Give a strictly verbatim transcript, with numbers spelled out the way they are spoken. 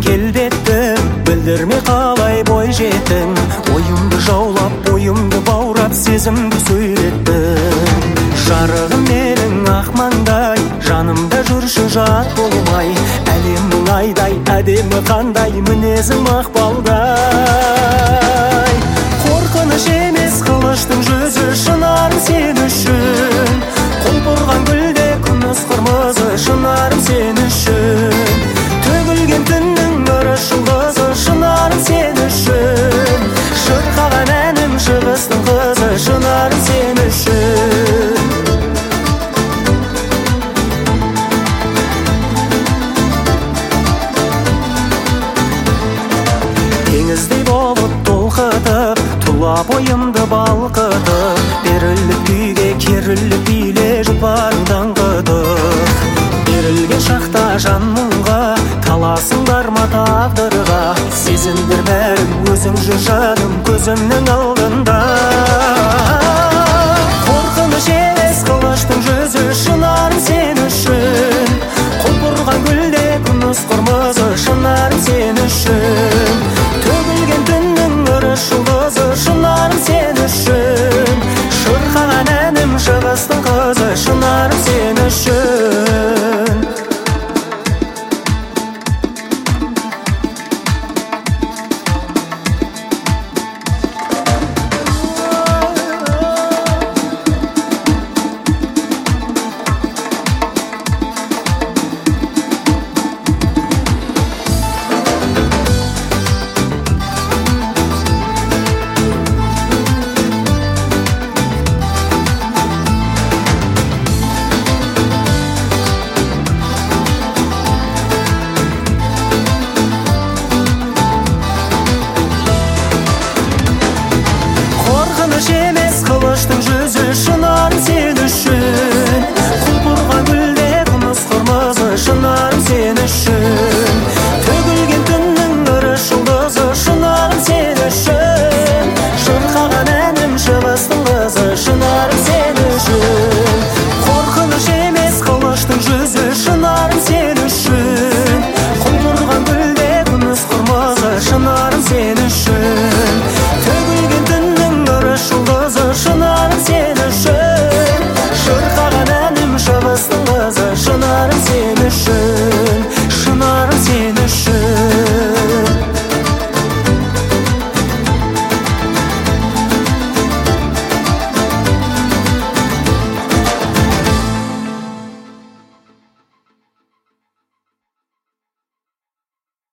келбетті білдірмей қалай бой жеттің. Ойымды жаулап, бойымды баурап, сезімді сөйлеттің. Жарығым менің ақмаңдай, жанымда жүрші жат болмай. Әлемнің айдай, әдемі қандай, мінезің мақпалдай. Қорқыныш емес қылыштың жүзі, шынарым сен үшін. Құлпырған гүлде күміс қырмызы, шынарым сен үшін. Төгілген түннің нұры жұлдызы, шынарым сен үшін. Шырқаған әнім шығыстың қызы, шынарым сен үшін. Теңіздей болып толқытып, тұла бойымды балқытып, беріліп күйге керіліп биле жұпарың даңғытып. Берілген шақта жан мұңға, таласыңдар ма тағдырға. Сезімдер бәрін өзің жүр жаным көзімнің алдында.